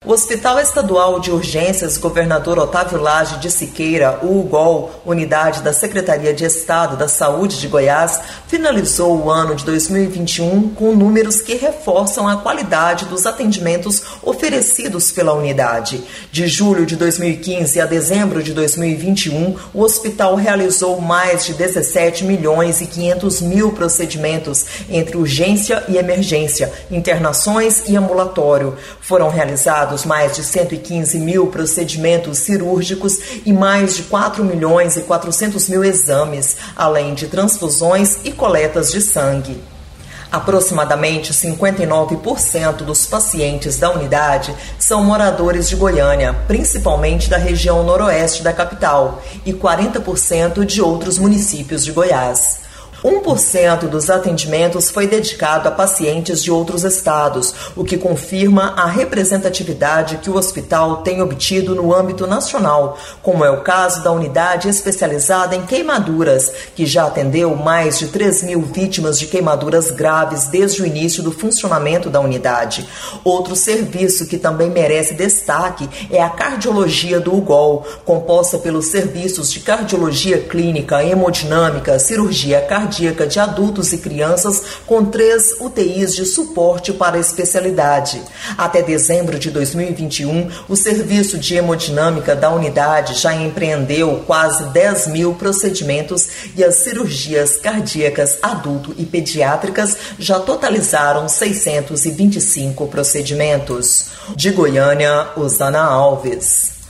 O Hospital Estadual de Urgências Governador Otávio Lage de Siqueira, o UGOL, unidade da Secretaria de Estado da Saúde de Goiás, finalizou o ano de 2021 com números que reforçam a qualidade dos atendimentos oferecidos pela unidade. De julho de 2015 a dezembro de 2021, o hospital realizou mais de 17.500.000 procedimentos entre urgência e emergência, internações e ambulatório. Foram realizados mais de 115.000 procedimentos cirúrgicos e mais de 4.400.000 exames, além de transfusões e coletas de sangue. Aproximadamente 59% dos pacientes da unidade são moradores de Goiânia, principalmente da região noroeste da capital, e 40% de outros municípios de Goiás. 1% dos atendimentos foi dedicado a pacientes de outros estados, o que confirma a representatividade que o hospital tem obtido no âmbito nacional, como é o caso da unidade especializada em queimaduras, que já atendeu mais de 3.000 vítimas de queimaduras graves desde o início do funcionamento da unidade. Outro serviço que também merece destaque é a cardiologia do UGOL, composta pelos serviços de cardiologia clínica, hemodinâmica, cirurgia cardíaca de adultos e crianças, com 3 UTIs de suporte para a especialidade. Até dezembro de 2021, o serviço de hemodinâmica da unidade já empreendeu quase 10.000 procedimentos e as cirurgias cardíacas adulto e pediátricas já totalizaram 625 procedimentos. De Goiânia, Osana Alves.